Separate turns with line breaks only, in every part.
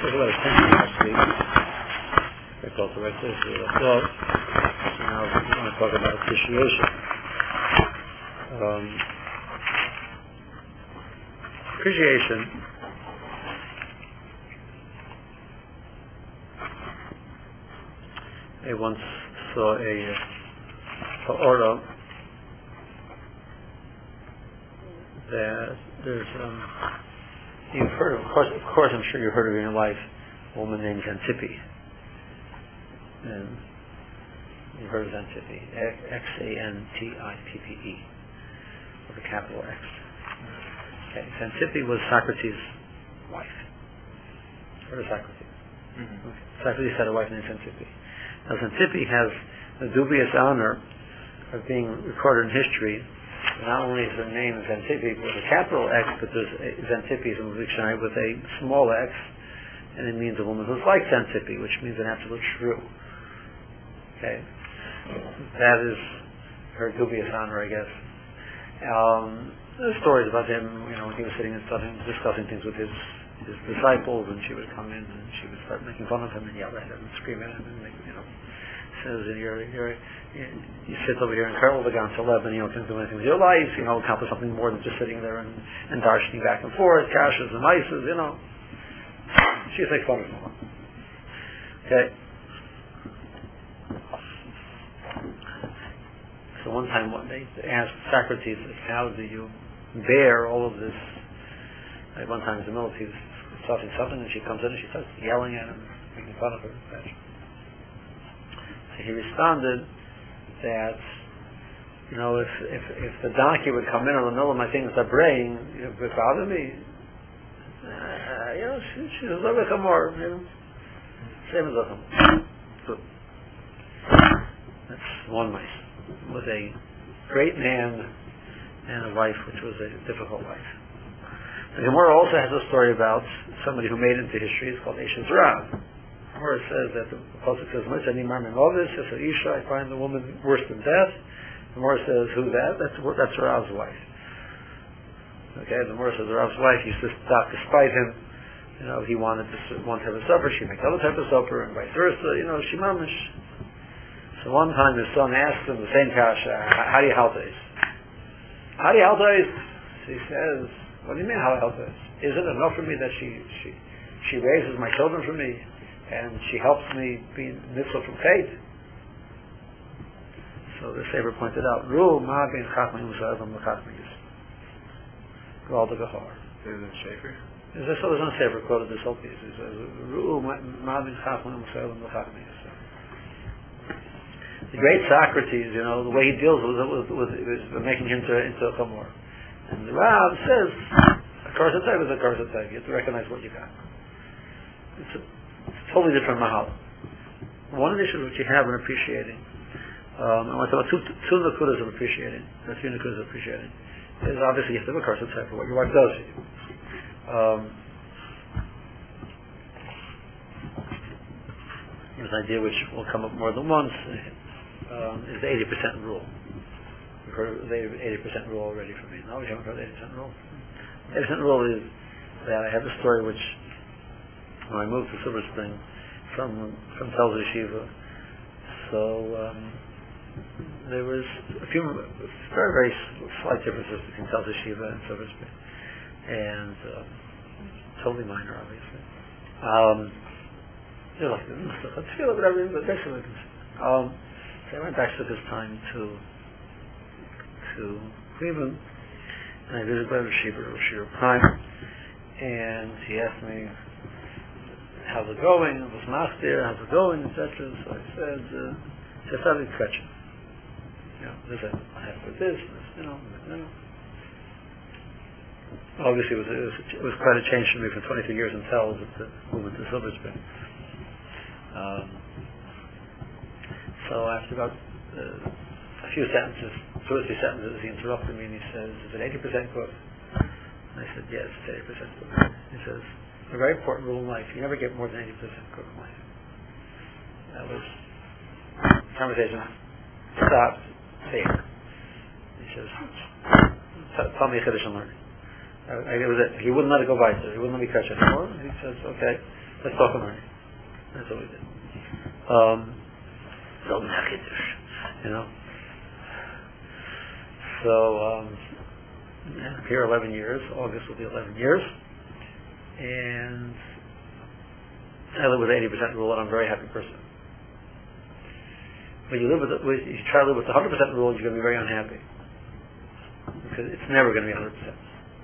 a lot of tension last week. I thought the right place to left off. Now we want to talk about appreciation. Appreciation I once saw a ha'ara that there's you've heard of course I'm sure you've heard of in your life a woman named Xantippe. And you've heard of Xantippe, Xantippe, with a capital X. Okay, Xantippe was Socrates' wife. Heard of Socrates? Mm-hmm. Okay. Socrates had a wife named Xantippe. Now Xantippe has the dubious honor of being recorded in history. Not only is her name Xantippe with a capital X, but there's Xantippe in the dictionary with a small x, and it means a woman who's like Xantippe, which means an absolute shrew. Okay, that is her dubious honor, I guess. There's stories about him, when he was sitting and discussing things with his disciples, and she would come in and she would start making fun of him and yell at him and scream at him and says, you sit over here and curl the Gan Celeb and you can't do anything with your life, accomplish something more than just sitting there and darshaning back and forth, kashas and mices, She makes fun of him. Okay. So one time they asked Socrates, how do you bear all of this? Like one time in the middle, he was talking something and she comes in and she starts yelling at him, making fun of her. So he responded that, if the donkey would come in the middle of my things start braying, it would bother me. She's a little bit more, same as a so that's one mice. Was a great man and a wife which was a difficult wife. The Gemara also has a story about somebody who made it into history. It's called Eshes Rav. The Gemara says that the Pasuk says, "It's an Isha, I find the woman worse than death." The Gemara says, "Who's that?" That's Rav's wife. Okay, the Gemara says Rav's wife used to stop to spite him. He wanted one type of supper, she'd make other type of supper, and vice versa. She mamish. So one time his son asked him the same kasha, "How do you help this? How do you help this?" He says, "What do you mean how do you help this? Is it enough for me that she raises my children for me and she helps me be mitzvah from faith?" So the Sefer pointed out, "Ru ma bin chachmim u'sa'avam l'chachmis." Gal the Gahar.
Is it Sefer?
There's no Sefer quoted this whole piece. It says, "Ru ma bin chachmim u'sa'avam l'chachmis." The great Socrates, the way he deals with making him into a chamor. And the Rav says, a curse type is a curse type. You have to recognize what you got. It's a totally different mahal. One of the issues which you have in appreciating, I want to talk about two nakudas of appreciating, the three nakudas of appreciating, is obviously you have to have a curse type for what your wife does for you. There's an idea which will come up more than once, is the 80% rule. You've heard of the 80% rule already from me. No, you haven't heard the 80% rule? The 80% rule is that I have a story which, when I moved to Silver Spring from Tel Yeshiva, so there was a few very, very slight differences between Tel Yeshiva and Silver Spring. And totally minor, obviously. Let's feel it, whatever, but basically, so I went back to this time to Cleveland, and I visited Brother Shir Prime, and he asked me, "How's it going? It was Machdir, how's it going?" etc. So I said, I started stretching. I have with this, Obviously, it was quite a change for me for 23 years in Tel to move into Silver Spring. So after about a few sentences, 2 or 3 sentences, he interrupted me and he says, "Is it 80% good?" And I said, "Yes, it's 80% good." He says, "A very important rule in life, you never get more than 80% good in life." That was conversation stopped there. He says, "Tell me a Chiddush in learning." He wouldn't let it go by, so he wouldn't let me catch it anymore. He says, "Okay, Let's talk about it. That's what we did. You know. So I'm here 11 years. August will be 11 years, and I live with the 80% rule, and I'm a very happy person. When you try to live with the 100% rule, you're going to be very unhappy because it's never going to be 100%.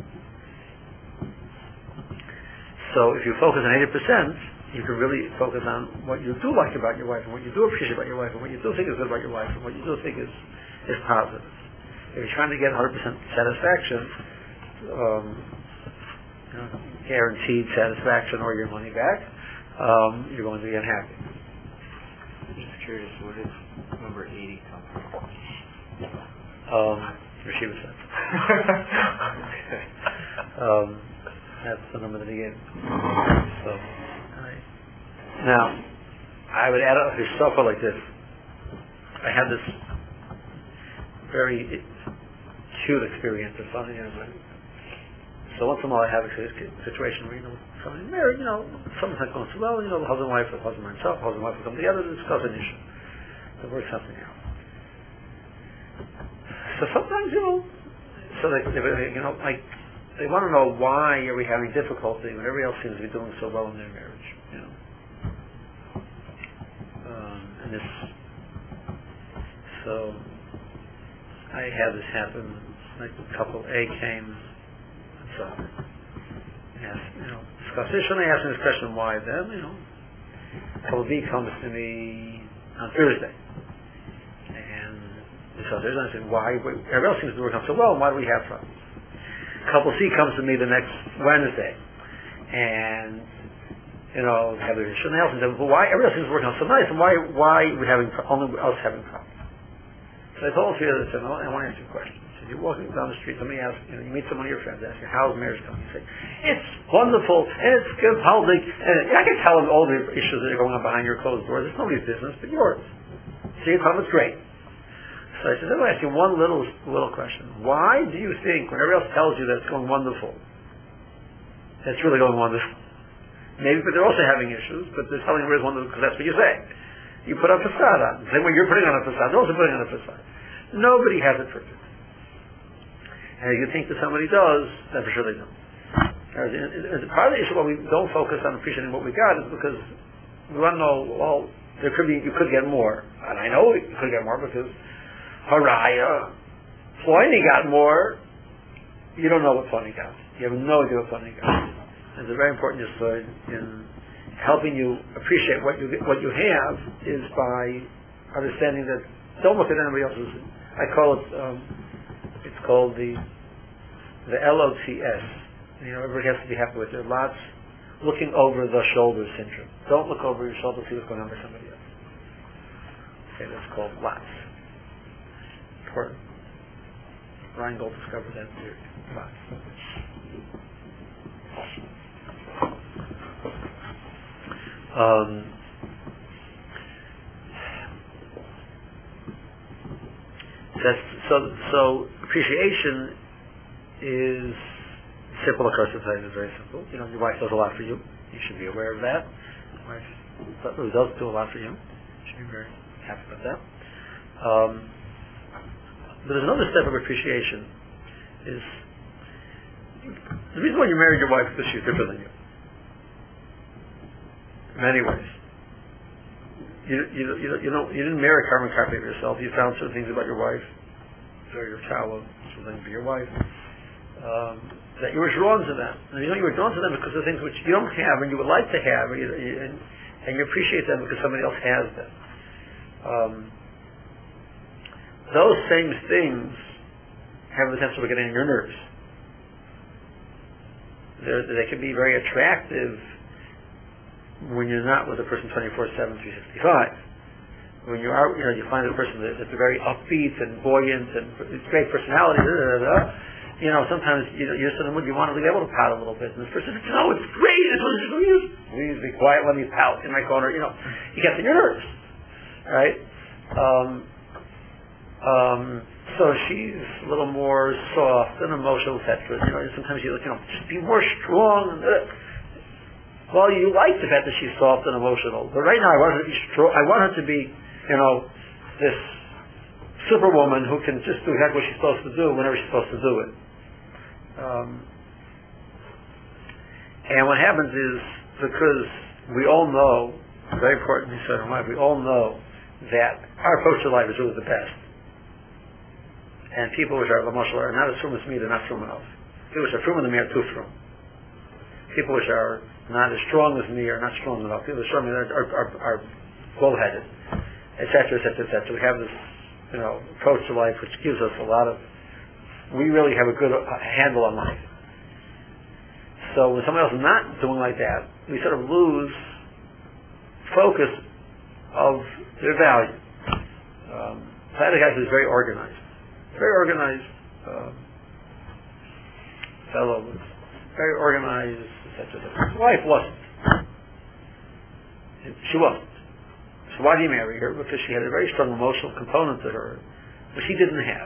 So if you focus on 80%, you can really focus on what you do like about your wife, and what you do appreciate about your wife, and what you do think is good about your wife, and what you do think is positive. If you're trying to get 100% satisfaction, guaranteed satisfaction or your money back, you're going to be unhappy.
I'm just curious, where does number 80 come from?
Rashiva said. That's the number that he gave. So, now, I would add a Hishtofa like this. I had this very cute experience or something. So once in a while I have a situation where, somebody married, something's not going so well, the husband and wife, or husband and himself, husband and wife will come together to discuss an issue. To work something out. So sometimes, so they want to know why are we having difficulty when everybody else seems to be doing so well in their marriage, and this, so I had this happen, like couple A came, so asked, discussed issue, and they asked me this question, why them, couple B comes to me on Thursday, and so Thursday I said, why, everybody else seems to be working out so well, and why do we have problems? Couple C comes to me the next Wednesday, and have the issue, and they also said, well, why everybody else seems to be working out so nice, and why are we having only us having problems? So I told you, I said, I want to ask you a question. I said, you're walking down the street, somebody asks, you meet some of your friends, ask you, how's marriage going? You say, it's wonderful, and it's good, public, and I can tell them all the issues that are going on behind your closed doors. It's nobody's business but yours. So you tell them it's great. So I said, let me ask you one little question. Why do you think, when everybody else tells you that it's going wonderful, it's really going wonderful? Maybe, but they're also having issues, but they're telling you it's wonderful because that's what you say. You put a facade on. The same way you're putting on a facade, they're also putting on a facade. Nobody has it perfect. And if you think that somebody does, then for sure they don't. And part of the issue why we don't focus on appreciating what we got is because we want to know, well, you could get more. And I know you could get more because Haraya, Pliny got more. You don't know what Pliny got. You have no idea what Pliny got. And it's a very important yesod in helping you appreciate what you have is by understanding that don't look at anybody else's. I call it it's called the LOTS. Everybody has to be happy with their lots. Looking over the shoulder syndrome. Don't look over your shoulder to see what's going on with somebody else. Okay, that's called lots. Important. Ryan Gold discovered that theory. Lots. So appreciation is simple. Of course, it's very simple. Your wife does a lot for you. You should be aware of that. Your wife really does do a lot for you. You should be very happy about that. But there's another step of appreciation. Is the reason why you married your wife is because she's different than you. In many ways. You didn't marry a carbon copy of yourself. You found certain things about your wife, or your child, certain things about your wife, that you were drawn to them. And you were drawn to them because of things which you don't have and you would like to have, and you appreciate them because somebody else has them. Those same things have the potential of getting on your nerves. They can be very attractive when you're not with a person 24/7, 365. When you are, you find a person that's very upbeat and buoyant and great personality. Sometimes you're just in the mood you want to be able to pout a little bit, and this person says, "No, it's great. Please be quiet. Let me pout in my corner." He gets on your nerves, right? So she's a little more soft and emotional, etc. Sometimes just be more strong. Well, you like the fact that she's soft and emotional, but right now I want her to be strong. I want her to be, this superwoman who can just do exactly what she's supposed to do whenever she's supposed to do it. And what happens is, because we all know, very important, he said in life, we all know that our approach to life is really the best. And people which are emotional are not as firm as me, they're not firm enough. People which are firm in me are too firm. People which are not as strong as me are not strong enough. People which are strong are bullheaded, etc., etc., etc. We have this, approach to life which gives us a lot of, we really have a good handle on life. So when someone else is not doing like that, we sort of lose focus of their value. I had a guy who's very organized. Fellow was very organized, etc. His wife wasn't. She wasn't. So why did he marry her? Because she had a very strong emotional component to her, which he didn't have.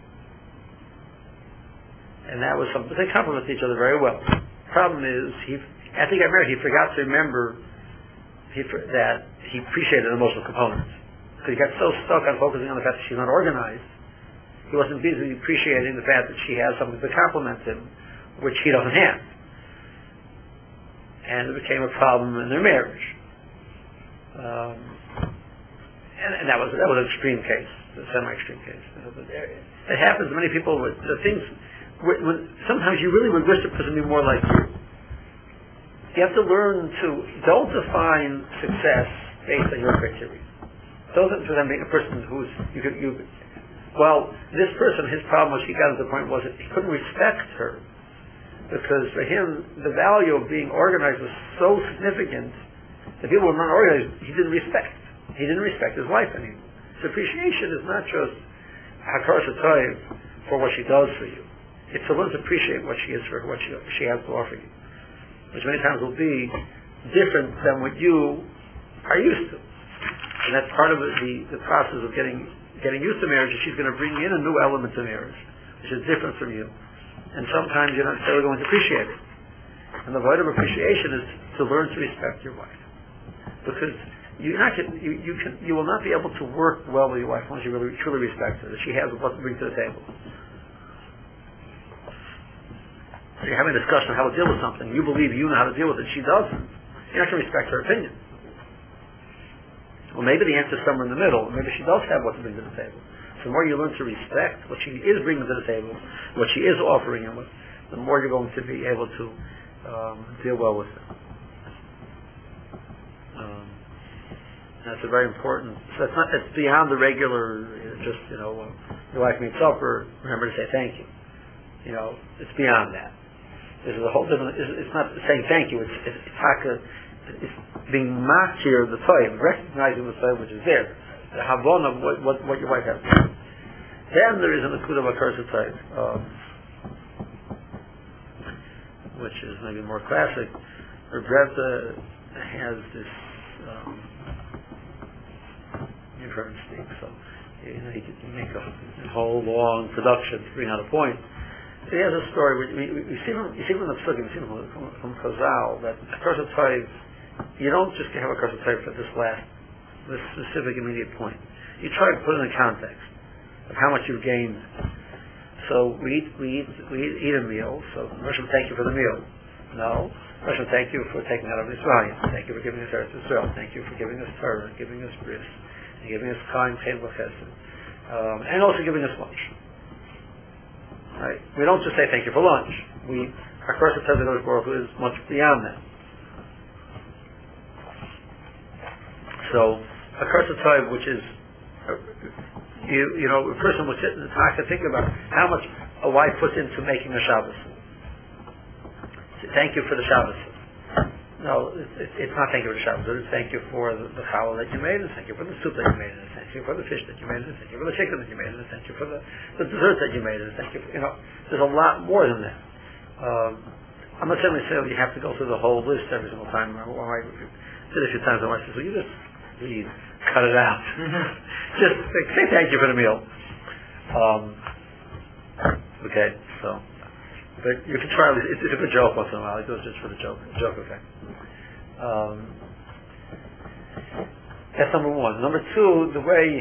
And that was something, they complement each other very well. The problem is, after he got married, he forgot to remember that he appreciated emotional components. Because he got so stuck on focusing on the fact that she's not organized, he wasn't busy appreciating the fact that she has something to complement him, which he doesn't have. And it became a problem in their marriage. And that was an extreme case, a semi-extreme case. It happens to many people with the things. When sometimes you really would wish the person to be more like you. You have to learn to don't define success based on your criteria. Don't define being a person who's this person, his problem was he got to the point was that he couldn't respect her because for him the value of being organized was so significant that people were not organized. He didn't respect. He didn't respect his wife anymore. So appreciation is not just hakar shatoiv for what she does for you. It's to learn to appreciate what she is for, what she has to offer you, which many times will be different than what you are used to. And that's part of the process of getting used to marriage. Is she's going to bring in a new element to marriage, which is different from you. And sometimes you're not necessarily going to appreciate it. And the void of appreciation is to learn to respect your wife, because you will not be able to work well with your wife unless you really truly respect her, that she has what to bring to the table. You're having a discussion on how to deal with something. You believe you know how to deal with it. She doesn't. You're not going to respect her opinion. Well, maybe the answer is somewhere in the middle. Maybe she does have what to bring to the table. So the more you learn to respect what she is bringing to the table, what she is offering you, the more you're going to be able to deal well with her. That's a very important. So it's beyond the regular. Just your wife made supper. Remember to say thank you. It's beyond that. This is a whole different. It's not saying thank you. It's being makir the toiv, recognizing the toiv which is there, the havon of what your wife has. Then there is an akudah of hakar toiv, which is maybe more classic. Rebbe has this. You've heard him speak, so he can make a whole long production to bring out a point. So he has a story. We see from the Psukim, we see from Chazal that a curse of Toiv, you don't just have a curse of Toiv for this specific immediate point. You try to put it in the context of how much you've gained. So we eat a meal. So Hashem, thank you for the meal. No, Hashem, thank you for taking out of Israel. Thank you for giving us Eretz Israel. Thank you for giving us Torah, giving us bris, and giving us Chaim, Chen, Chesed, and also giving us lunch. Right? We don't just say thank you for lunch. Our first attempt at Baruch Hu is much beyond that. So a curse of Toiv, which is a person would sit in the talk and think about how much a wife puts into making a Shabbos. Thank you for the Shabbos. No, it's not thank you for the Shabbos. It's thank you for the challah that you made, and thank you for the soup that you made, and thank you for the fish that you made, and thank you for the chicken that you made, and thank you for the dessert that you made, and thank you for, there's a lot more than that. I'm not saying you have to go through the whole list every single time. I did a few times, my wife says, well, you just please cut it out. Just say thank you for the meal. Okay, so. But you can try. It's a good joke once in a while. It goes just for the joke effect. That's number one. Number two, the way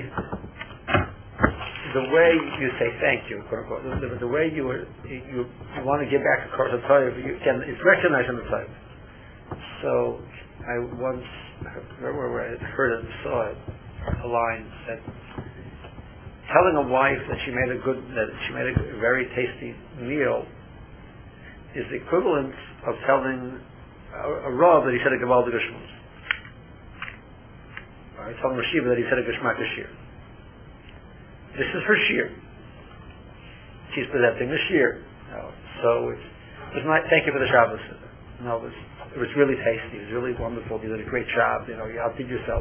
you say thank you, quote unquote, the way you want to give back to Korban Toiv, again, it's recognized in the Torah. So I once where I heard it and saw it, a line that telling a wife that she made a very tasty meal is the equivalent of telling a Rav that he said a Gavaldik Shmuz. Or telling Rashiva that he said a Geshmak Shir. This is her shir. She's presenting the shir. So it was not, thank you for the Shabbos. No, it was really tasty. It was really wonderful. You did a great job. You outdid yourself.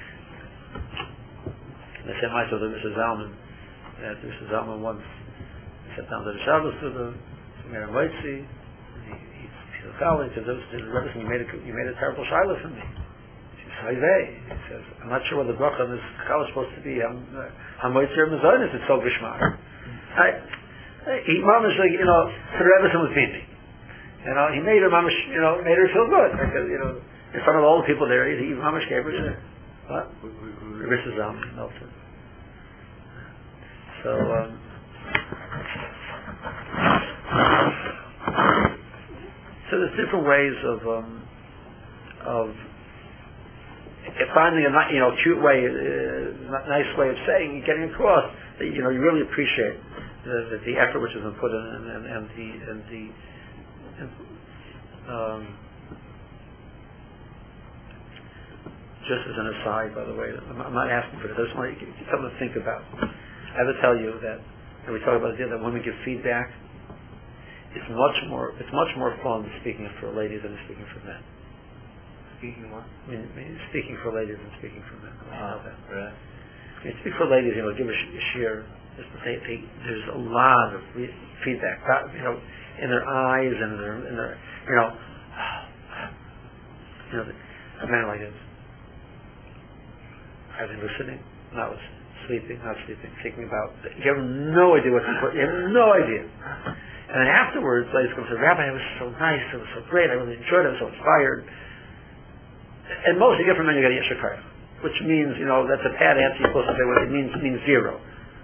And I said myself to Mrs. Zalman that Mrs. Zalman once sat down to the Shabbos with the Meir Moitzi. He's a fellow. He said, Rebbe, you made a terrible shiloh for me. He says, I'm not sure what the bracha on this chal is supposed to be. Hamoitzer Mazonis, it's so gishmak. He mamish, so the Rebbe was beating. He made her mamish, made her feel good. In front of all the people there, he mamish gave her what? Mrs. Zalman, Milton. So there's different ways of finding a cute way, nice way of saying, getting across that you really appreciate the effort which has been put in and just as an aside, by the way, I'm not asking for this. I just want you something to think about. I have to tell you that when we talk about the idea that women give feedback, it's much more fun speaking for ladies than speaking for men.
Speaking what?
Speaking for ladies and speaking for men.
Right.
Speak for ladies, give a shir. There's a lot of feedback, in their eyes and in their a man like this. I've been listening, not listening, sleeping, not sleeping, thinking about. You have no idea what's important. You have no idea. And then afterwards, ladies come and say, Rabbi, it was so nice, it was so great, I really enjoyed it, I was so inspired. And most you get from men, you get a yeshakar, which means, that's a bad answer. You're supposed to say what it means zero.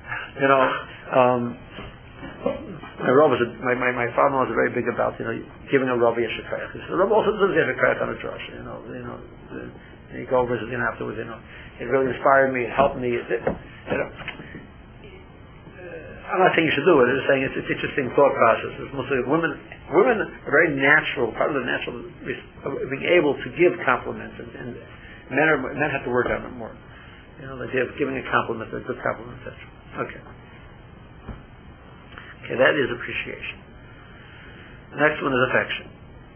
My father was very big about, giving a Rabbi yeshakar. The Rabbi also does yeshakar on a drush, and you go over it afterwards, it really inspired me, it helped me, I'm not saying you should do it. I'm just saying it's interesting thought process. It's mostly women are very natural, part of the natural of being able to give compliments, and men have to work on it more. The idea of giving a compliment, a good compliment, etc. Okay, that is appreciation. The next one is affection.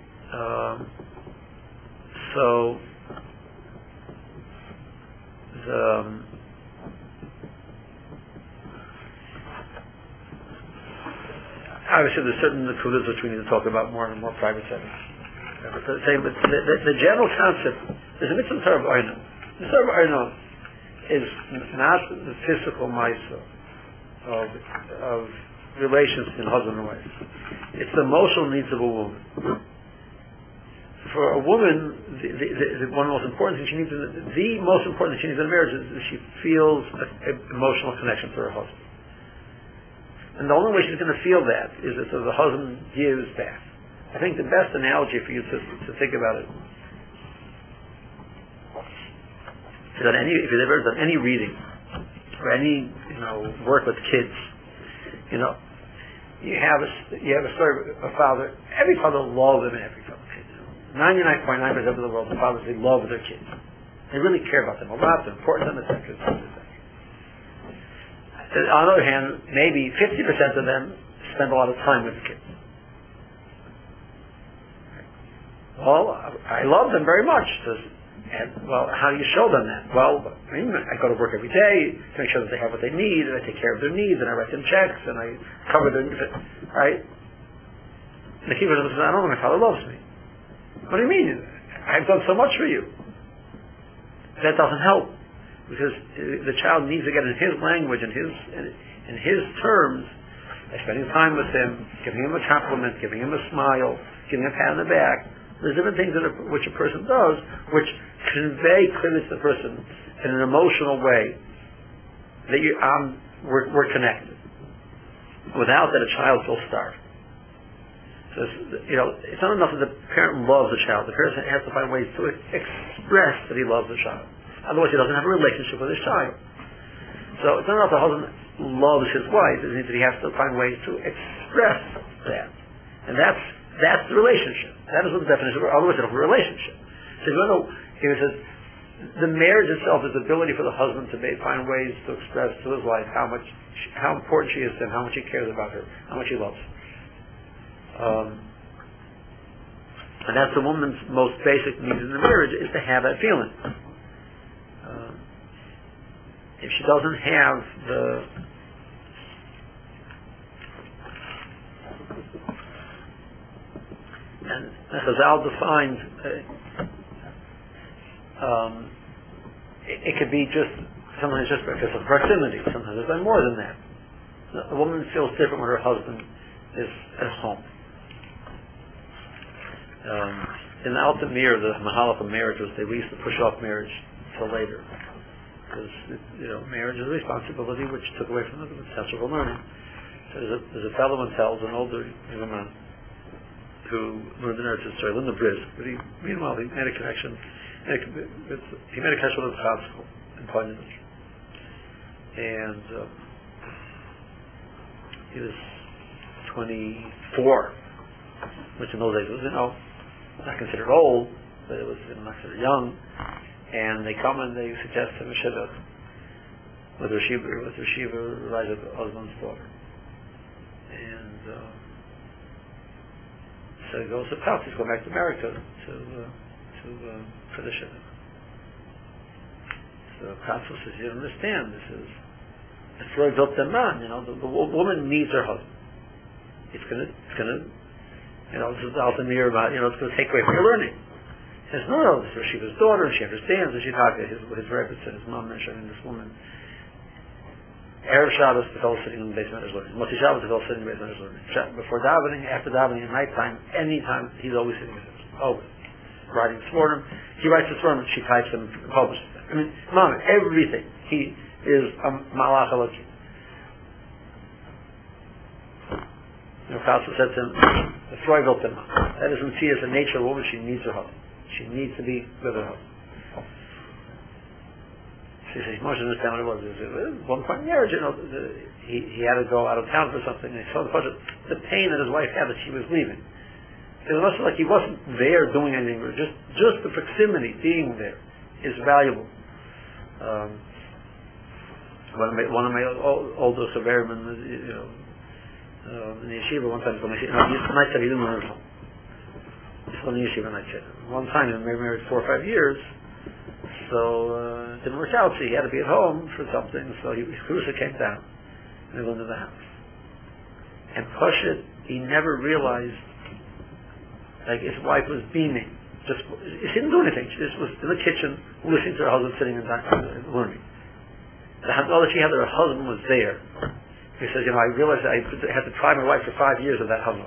Obviously, there's certain nekudas which we need to talk about more in a more private setting. But the general concept is a mitzvah of Torah. The Torah is not the physical ma'isa of relations between husband and wife. It's the emotional needs of a woman. For a woman, one of the most important things she needs, the most important thing she needs in a marriage is that she feels an emotional connection to her husband. And the only way she's going to feel that is if the husband gives back. I think the best analogy for you to think about it is that if you've ever done any reading or any work with kids, you have a story of a father. Every father loves them and every father. 99.9% of the world, the fathers, they love their kids. They really care about them a lot. They're important to them, etc. On the other hand, maybe 50% of them spend a lot of time with the kids. Well, I love them very much. How do you show them that? Well, I go to work every day to make sure that they have what they need, and I take care of their needs, and I write them checks, and I cover their needs, right? And the keeper says, I don't know, my father loves me. What do you mean? I've done so much for you. That doesn't help. Because the child needs to get in his language, in his terms, by spending time with him, giving him a compliment, giving him a smile, giving him a pat on the back, There's different things which a person does, which convey clearly to the person in an emotional way that we're connected. Without that, a child feels starved. So it's not enough that the parent loves the child. The parent has to find ways to express that he loves the child. Otherwise, he doesn't have a relationship with his child. So it's not enough the husband loves his wife. It means that he has to find ways to express that. And that's the relationship. That is what the definition of otherwise it's a relationship. So he says, the marriage itself is the ability for the husband to find ways to express to his wife how important she is to him, how much he cares about her, how much he loves her. And that's the woman's most basic need in the marriage, is to have that feeling. If she doesn't have and Chazal defines, it could be just, sometimes just because of proximity, sometimes it's like more than that. A woman feels different when her husband is at home. In the Alta Mir, the Mahalach of marriage was we used to push off marriage till later. Because, marriage is a responsibility which took away from the potential for learning. So there's a fellow in Telz, an older young man, who learned in Eretz Yisrael, in the Brisk, but meanwhile he made a connection, he made a connection with the Chav school in Ponyvich. And he was 24, which in those days was, not considered old, but it was not considered young. And they come and they suggest him a shidduch with Rashiva Raja, the husband's daughter. And so he goes to Pals. He's going back to America for the shidduch. So Pals says, "You don't understand. This is the Freud built the man. The woman needs her husband. It's gonna. This is the Alta Mir about. It's going to take away from your learning." He says, no, this is Rashiva's daughter, and she understands, and she talked to his rabbis and his mom, and this woman. Erev Shabbos, the fellow sitting in the basement is learning. Motzi Shabbos, the fellow sitting in the basement is learning. Before davening, after davening, at night time, any time, he's always sitting with him. Always. Writing Svarim. He writes the Svarim, she types them and publishes them. Mom, everything. He is a Malach Elokim. Pastor said to him, the Freud built him. That doesn't see as the nature of a woman, she needs her husband. She needs to be with her husband. She says, Moshe didn't understand what it was. At one point in marriage, he had to go out of town for something, and he saw the pain that his wife had that she was leaving. It was also like he wasn't there doing anything, just the proximity, being there, is valuable. One of my older Chaverim, in the yeshiva, one time, he didn't learn at home. He's from the yeshiva, and I said, one time, he was married 4 or 5 years, so it didn't work out, so he had to be at home for something, so his cruiser came down, and he went into the house. And Pashit, he never realized, like his wife was beaming. She didn't do anything, she just was in the kitchen, listening to her husband sitting and learning. The knowledge she had that her husband was there. He says, I realized that I had to try my wife for 5 years of that husband.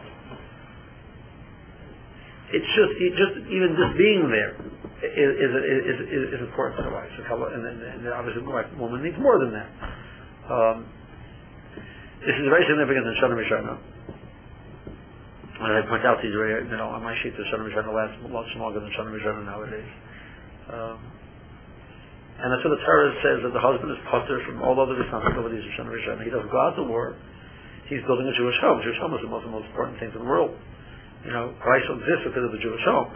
It's just even just being there is important to the wife. And obviously, the woman needs more than that. This is very significant in Shana Mishana. And I point out to you, on my sheet, the Shana Mishana lasts much longer than Shana Mishana nowadays. And that's what the Torah says, that the husband is putter from all other responsibilities of Shana Mishana. He doesn't go out to war. He's building a Jewish home. Jewish home is one of the most important things in the world. Christ exists because of the Jewish home.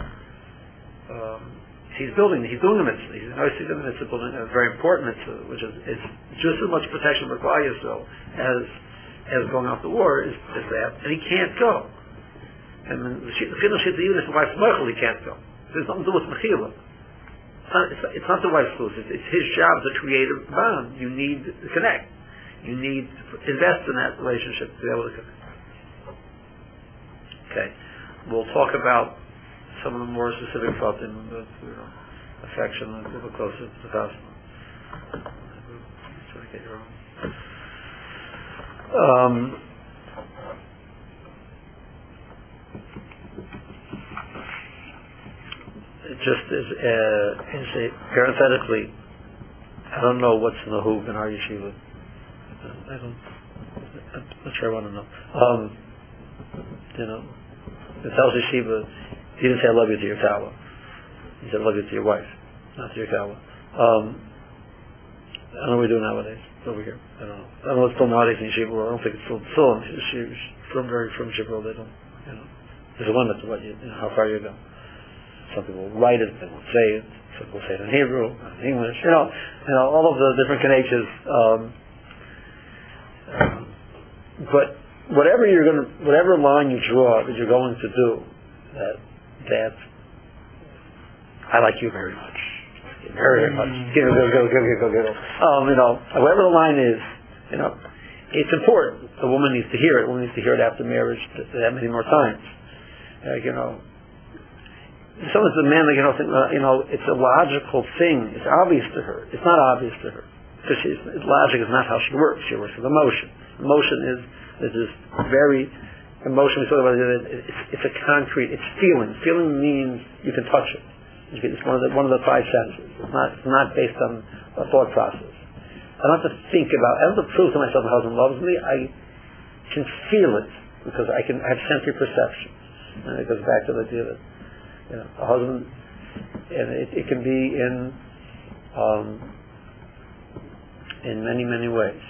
He's doing a mitzvah. He's the mitzvah, building a very important mitzvah, which is just as much protection for Klal Yisrael as going out to war is that, and he can't go. And the Chinuch Shita, even if the wife's Meichel, he can't go. There's nothing to do with Mechila. It's not the wife's lose. It's his job to create a bond. You need to connect. You need to invest in that relationship to be able to connect. Okay. We'll talk about some of the more specific thoughts in affection and a little closer to the gospel. Try to get your own. just as a parenthetically, I don't know what's in the hoop in our yeshiva. I'm not sure I want to know. The Telz yeshiva, he didn't say I love you to your kawa. He said I love you to your wife, not to your kawa. I don't know what we do nowadays over here. I don't know what's still nowadays in yeshiva world. I don't think it's still in very from yeshiva world. They don't. There's a limit to what how far you go. Some people write it, they won't say it. Some people say it in Hebrew, in English. All of the different connections. But whatever line you draw that you're going to do, that I like you very much, very much. Go. Whatever the line is, it's important. The woman needs to hear it. The woman needs to hear it after marriage that many more times. Someone's the man that it's a logical thing. It's obvious to her. It's not obvious to her because logic is not how she works. She works with emotion. Emotion is this very emotion. We talk about it. It's a concrete. It's feeling. Feeling means you can touch it. It's one of the five senses. It's not based on a thought process. I don't have to think about. I don't have to prove to myself my husband loves me. I can feel it because I have sensory perception. And it goes back to the idea that a husband, and it can be in many, many ways.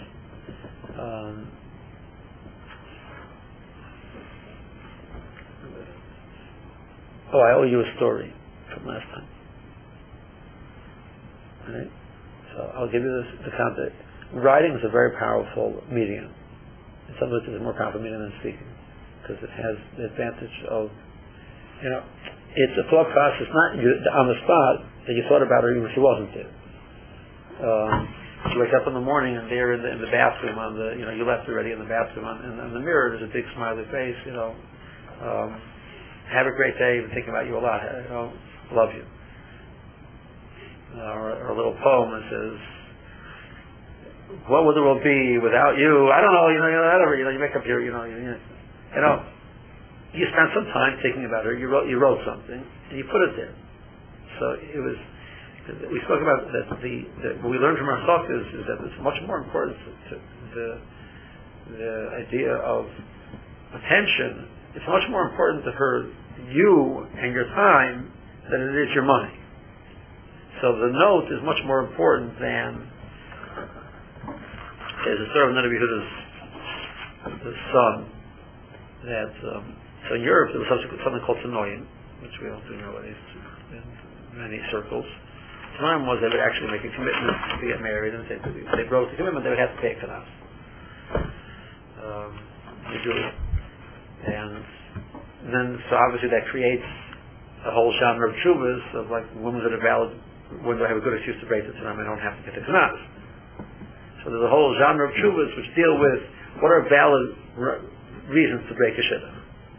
I owe you a story from last time. Right? So I'll give you the context. Writing is a very powerful medium. In some ways, it's a more powerful medium than speaking because it has the advantage of, it's a thought process, not on the spot that you thought about her even if she wasn't there. You wake up in the morning and there in the bathroom you left already in the bathroom on the mirror there's a big smiley face, have a great day, been thinking about you a lot, love you. Or a little poem that says, what would the world be without you? I don't know, whatever, you make up your, you spent some time thinking about her, you wrote something, and you put it there. So it was, we spoke about that what we learned from our talk is that it's much more important to the idea of attention. It's much more important to her, you and your time, than it is your money. So the note is much more important than, there's a story of Nevi Yehuda's the son, that, so in Europe there was something called Tanoim, which we don't do nowadays in many circles. Tanoim was they would actually make a commitment to get married, and if they broke the commitment, they would have to pay a kanas. They do it. And then, so obviously that creates a whole genre of tshuvas of like women that are valid, when do I have a good excuse to break the tanoim, I don't have to get the kanas. So there's a whole genre of tshuvas which deal with what are valid reasons to break a shidduch.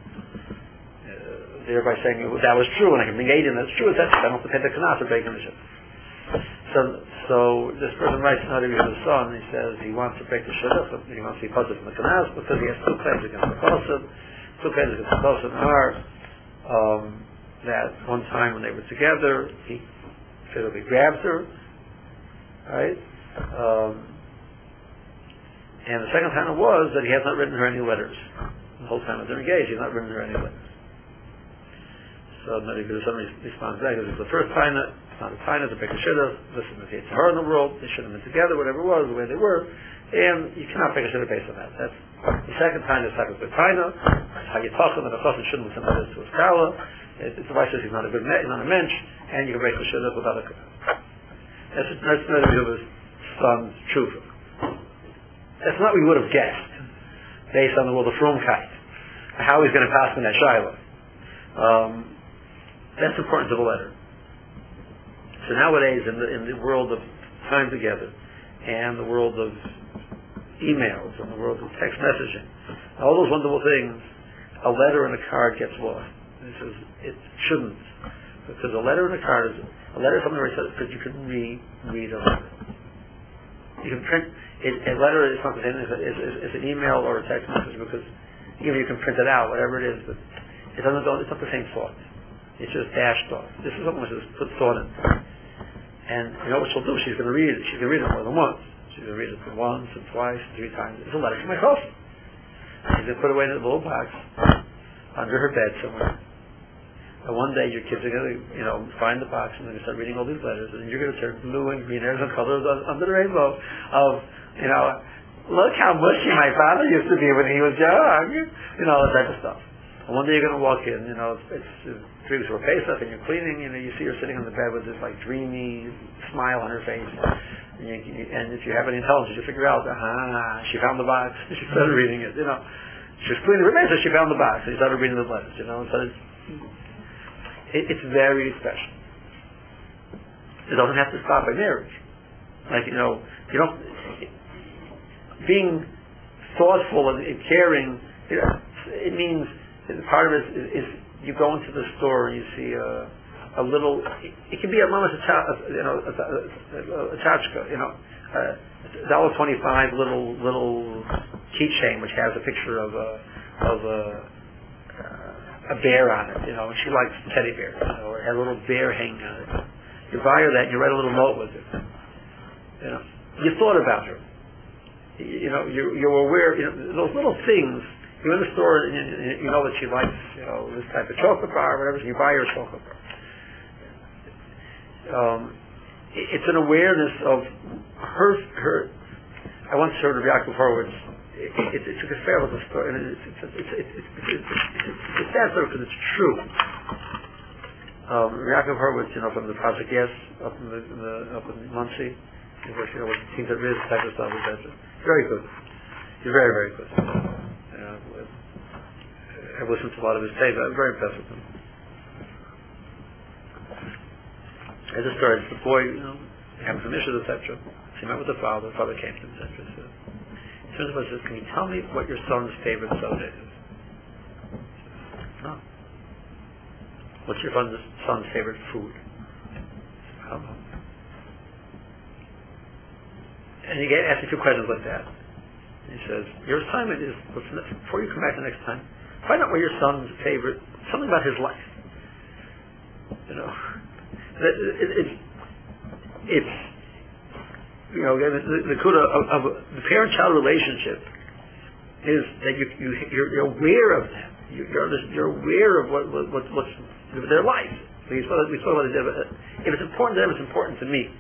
Thereby saying that was true, and I can bring 8 in that's true. That's I don't have to pay the kanas for breaking the shidduch. So this person writes not to his son. He says he wants to break the shidduch. He wants to be positive from the kanas because he has 2 claims against the kosim. 2 claims against the kosim are that one time when they were together, he physically grabbed her, right? And the second time it was that he has not written her any letters. The whole time that they're engaged, he's not written her any letters. So maybe somebody responds back, this is the first time that it's not a time to break a shidduch. Listen, it's her in the world. They should have been together, whatever it was, the way they were, and you cannot break a shidduch based on that. That's the second time. It's like a good taina. That's how you talk to him, and the person shouldn't listen to his kala. It's the wife says he's not a good man, he's not a mensch, and you can break the shidduch without a. That's not his son's truth. That's not what we would have guessed based on the world of Frumkeit, how he's going to pass in that shiloh. That's important to the letter. So nowadays, in the world of time together, and the world of emails, and the world of text messaging, all those wonderful things, a letter and a card gets lost. It shouldn't, because a letter and a card is something that you can read a letter. You can print a letter is not the same as an email or a text message, because even you can print it out, whatever it is, but it doesn't go. It's not the same thought. It's just dashed off. This is something which is put thought in. And you know what she'll do? She's going to read it. She's going to read it more than once. She's going to read it once and twice, 3 times. It's a letter from my chassid. She's going to put it away in a little box under her bed somewhere. And one day your kids are going to, find the box and they're going to start reading all these letters, and you're going to turn blue and green. There's some colors under the rainbow of, look how mushy my father used to be when he was young. That type of stuff. And one day you're going to walk in, it's 3 weeks before Pesach, and you're cleaning, you see her sitting on the bed with this dreamy smile on her face. And if you have any intelligence, you figure out, she found the box. She started reading it. She was cleaning her face, so she found the box. And she started reading the letters. So it's very special. It doesn't have to stop by marriage. Being thoughtful and caring. It means part of it is you go into the store and you see a little. It can be a tchotchke, $1.25 little keychain which has a picture of a bear on it, and she likes teddy bears, or has a little bear hanging on it. You buy her that, and you write a little note with it. You thought about her. You're aware. Those little things. You're in the store and you know that she likes, this type of chocolate bar or whatever, so you buy her a chocolate bar. It's an awareness of her. I once heard of Yaakov Horowitz. It's a fair little story, and it's a sad story because it's true. Yaakov Horowitz, from the Project Yes, up in Muncie, with teams at risk, type of stuff, etc. Very good. He's very, very good. I've listened to a lot of his tapes. I'm very impressed with him. As a story, the boy, having some issues, etc. So he met with the father. The father came to him, etc. So he turns to him and says, "Can you tell me what your son's favorite soda is?" No. What's your son's favorite food? I don't know. And he asked me 2 questions like that. He says, "Your assignment is, before you come back the next time, find out what your son's favorite, something about his life. The kuda of the parent-child relationship is that you're aware of them. You're aware of what's their life. We spoke about it. If it's important to them, it's important to me.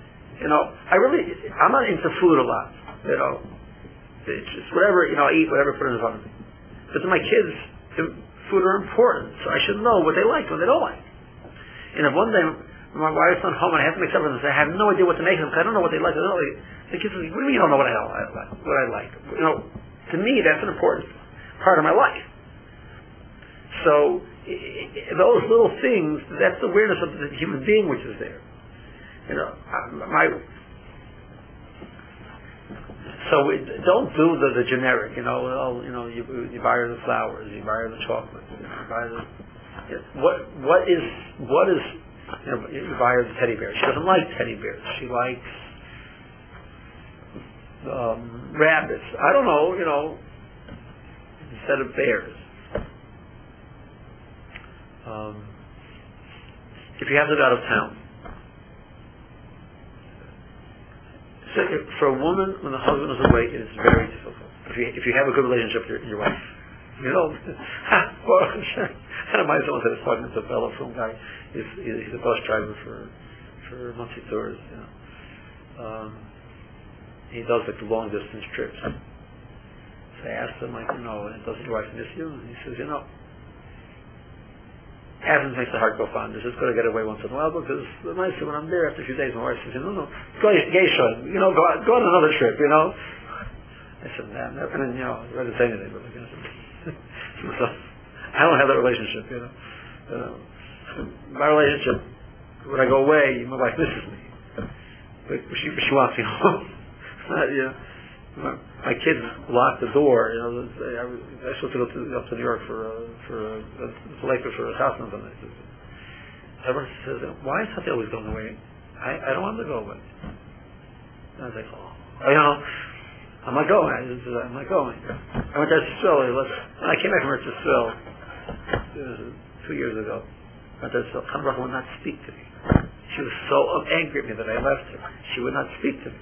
I'm not into food a lot. It's just whatever, I eat whatever put in front of me. But to my kids, food are important, so I should know what they like and what they don't like. And if one day my wife's not home and I have to make something and I have no idea what to make them because I don't know what they like, the kids are like, "What do you mean you don't know what I like?" To me, that's an important part of my life. So those little things, that's the awareness of the human being which is there. So don't do the generic, you buy her the flowers, you buy her the chocolate, you buy what is you buy her the teddy bear. She doesn't like teddy bears. She likes rabbits. I don't know, instead of bears. If you have to go out of town. So for a woman, when the husband is away, it is very difficult. If you have a good relationship with your wife, someone said it's talking to a fellow from guy. He's a bus driver for monthly tours. He does the long distance trips. So I asked him, does your wife miss you? And he says, Athens makes the heart go fond. It's just going to get away once in a while because the nice when I'm there after a few days, my wife says, no, go Geisha, go on another trip, I said, man, and then, I didn't say anything, but so, I don't have that relationship, My relationship, when I go away, my wife misses me, but she wants me home. My kids locked the door. I was supposed to go up to New York for Lakewood for a house number. Everyone says, "Why is Tati always going away?" I don't want to go away. And I was like, I'm not going. I'm not going. I went to Eretz Yisrael. I came back from Eretz Yisrael 2 years ago. So HaKadosh Baruch Hu would not speak to me. She was so angry at me that I left her. She would not speak to me.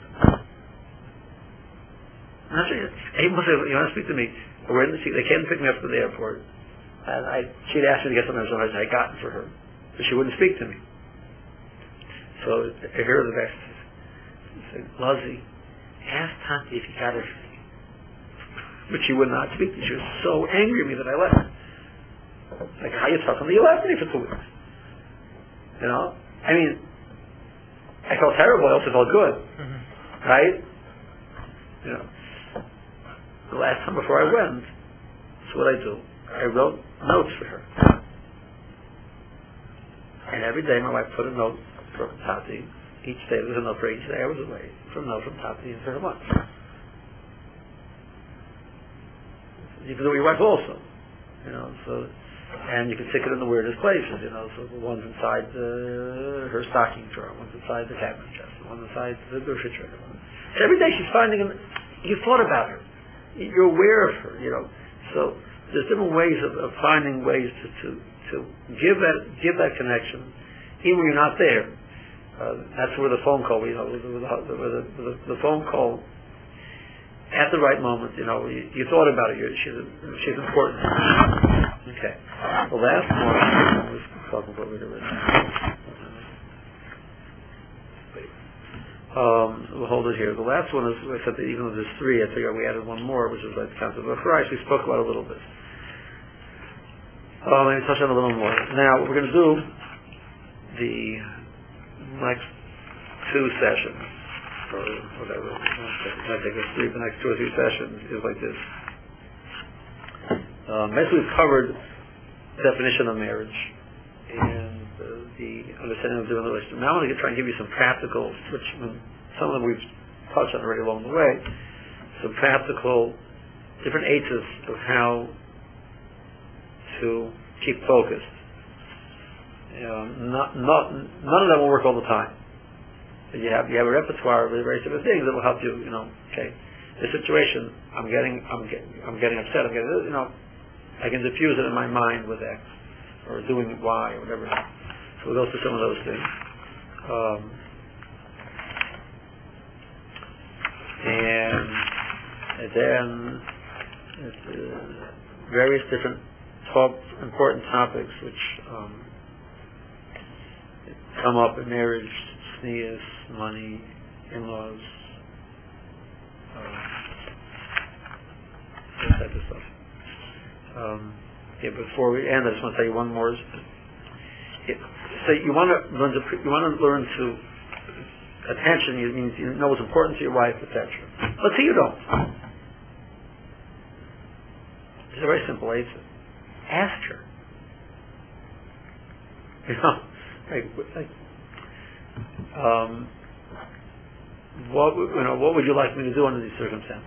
He must say, you want to speak to me? They came to pick me up from the airport, and she'd asked me to get something I had gotten for her, but she wouldn't speak to me. So here are the next. He said, Luzzie, ask Tanti if he got it for me. But she would not speak to me. She was so angry at me that I left. Like, how you talking to me? You left me for 2 weeks. You know? I mean, I felt terrible. I also felt good. Mm-hmm. Right? You know. The last time before I went, that's what I do. I wrote notes for her. And every day my wife put a note from Tati. Each day there was a note for each day I was away. From a note from Tati into her lunch. You can do it with your wife also. You know, so, and you can stick it in the weirdest places, you know, so the one's inside her stocking drawer, one's inside the cabinet chest, one's inside the refrigerator. So every day she's finding, you thought about her. You're aware of her, you know. So there's different ways of finding ways to give that connection, even when you're not there. That's where the phone call, you know, the phone call at the right moment, you know, you thought about her. She's important. Okay. The last one I was talking about we'll hold it here. The last one is, I said that even though there's 3, I figured we added one more, which is like the concept of Christ. We spoke about it a little bit. Maybe touch on a little more. Now, what we're going to do, the next 2 sessions, or whatever, I think it's 3, the next 2 or 3 sessions is like this. Basically, we've covered the definition of marriage and the understanding of different relationships. Now I'm going to try and give you some practical, which some of them we've touched on already along the way, some practical, different aids of how to keep focused. None of them will work all the time. You have a repertoire of very different things that will help you. You know, okay, the situation I'm getting upset. You know, I can diffuse it in my mind with X, or doing Y, or whatever. So we'll go through some of those things. And then various different important topics which come up in marriage, sneas, money, in-laws, that type of stuff. Before we end, I just want to tell you one more. So you want to learn to attention. You know what's important to your wife, attention. Let's say you don't. It's a very simple answer. Ask her. You know, what would you like me to do under these circumstances?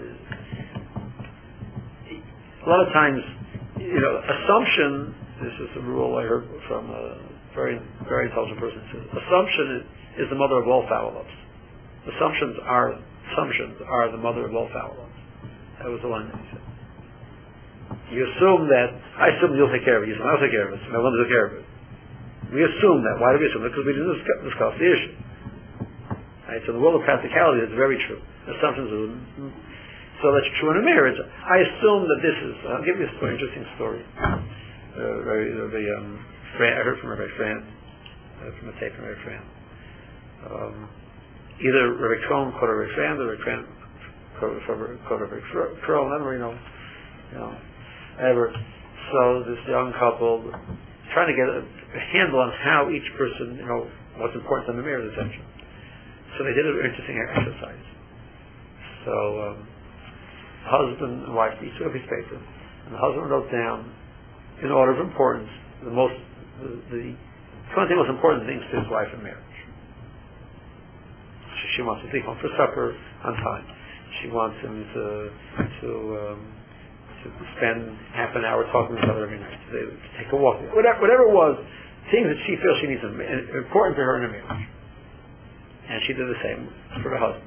A lot of times, you know, assumption. This is a rule I heard from a very, very intelligent person. It says, assumption is the mother of all foul-ups. Assumptions are the mother of all foul-ups. That was the line that he said. You assume that, I assume you'll take care of it. You assume I'll take care of it. My woman will take care of it. We assume that. Why do we assume that? Because we didn't discuss the issue. Right? So in the world of practicality, it's very true. Assumptions are... So that's true in a marriage. I assume that this is... I'll give you a very interesting story. I heard from Rabbi Fran, from a tape from Rabbi Fran. Either Rabbi Krohn quoted Rabbi Fran, or Rabbi Fran quoted Rabbi Krohn, never, you know, ever. So this young couple trying to get a handle on how each person, you know, what's important to them in marriage, attention. So they did an interesting exercise. So husband and wife each took a piece of paper, and the husband wrote down, in order of importance, the 20 most important things to his wife in marriage. She wants to take home for supper on time. She wants him to spend half an hour talking to each other every night, to take a walk, whatever it was, things that she feels she needs important to her in a marriage. And she did the same for her husband.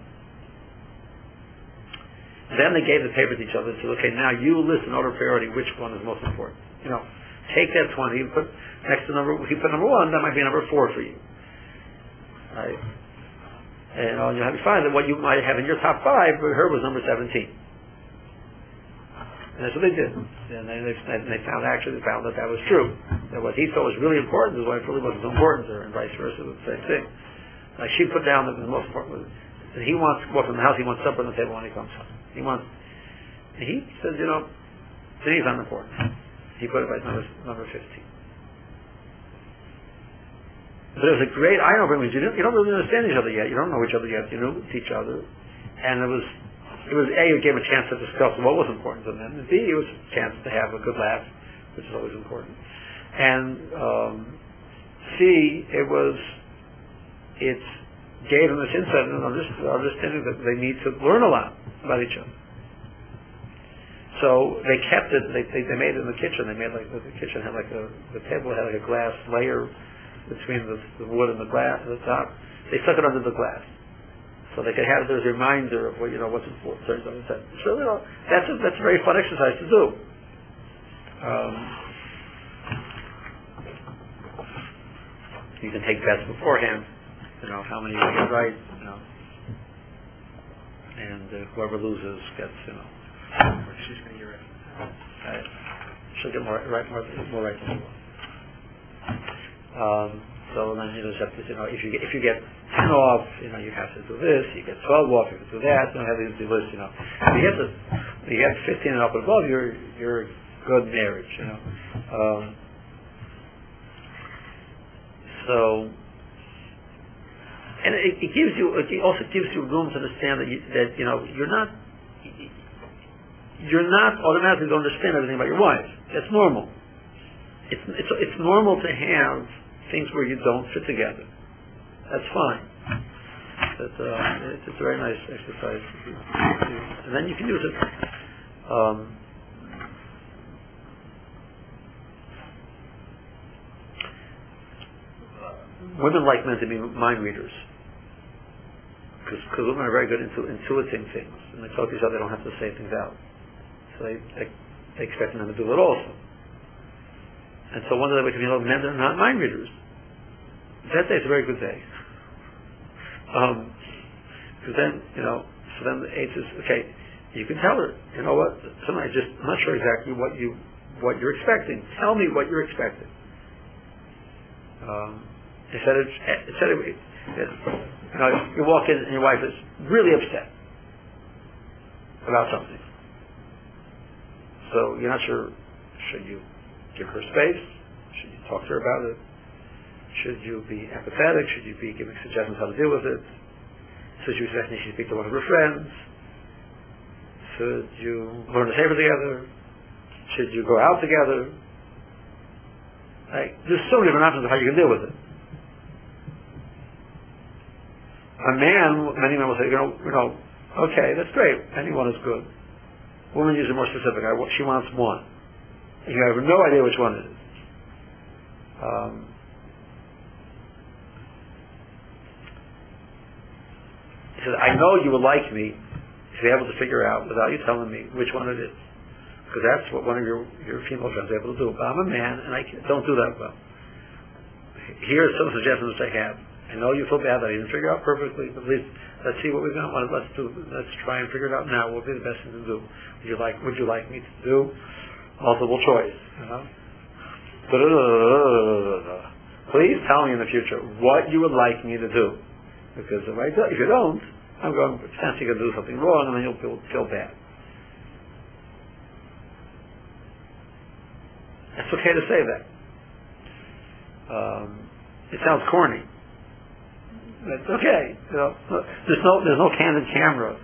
Then they gave the paper to each other and said, okay, now you list in order of priority which one is most important. You know, take that 20 and put next to he put number 1, that might be number 4 for you. Right? And you'll find that what you might have in your top 5 for her was number 17. And that's what they did. And they found that was true. That what he thought was really important, his wife really wasn't so important to her, and vice versa, the same thing. Like she put down that the most important was that he wants to go from the house, he wants supper on the table when he comes home. And he says, to me it's unimportant. He put it by number 15. But it was a great eye-opener because you don't really understand each other yet. You don't know each other yet. You know each other. And it was A, it gave a chance to discuss what was important to them, and B, it was a chance to have a good laugh, which is always important. And C, it gave them this insight and understanding that they need to learn a lot about each other. So they kept it. They made it in the kitchen. They made the kitchen had the table had like a glass layer between the wood and the glass at the top. They stuck it under the glass, so they could have it as a reminder of what's important. So that's a very fun exercise to do. You can take bets beforehand. How many you get right. And whoever loses gets she's going to get right. She'll get more right than you will. So then you just have to, if you get 10 off, you have to do this. You get 12 off, you have to do that. You have these lists. If you get 15 and up and above, you're a good marriage. So, and it also gives you room to understand that you're not automatically going to understand everything about your wife. That's normal. It's normal to have things where you don't fit together. That's fine. It's a very nice exercise to do. And then you can use it. Women like men to be mind readers. Because women are very good into intuiting things. And they tell each other they don't have to say things out. So they expect them to do it also. And so one of the ways men are not mind readers. That day is a very good day. Because then, so then the eight says, okay, you can tell her, what, sometimes I'm not sure exactly what you're expecting. Tell me what you're expecting. You walk in and your wife is really upset about something. So you're not sure, should you give her space? Should you talk to her about it? Should you be empathetic? Should you be giving suggestions how to deal with it? Should you suggest you should speak to one of her friends? Should you learn to savor together? Should you go out together? There's so many different options of how you can deal with it. Many men will say, okay, that's great. Anyone is good. Women use it more specific. She wants one. You have no idea which one it is. He says, I know you would like me to be able to figure out without you telling me which one it is. Because that's what one of your female friends is able to do. But I'm a man and I don't do that well. Here are some suggestions I have. I know you feel bad that I didn't figure it out perfectly, but at least let's see what we're going to let's try and figure it out now. What would be the best thing to do? Would you like me to do multiple choice? Please tell me in the future what you would like me to do. Because if you don't, I'm going to sense you're going to do something wrong, and then you'll feel bad. It's okay to say that. It sounds corny. It's okay. There's no candid camera.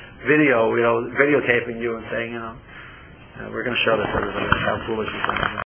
Videotaping you and saying, we're going to show this to everybody how foolish you are.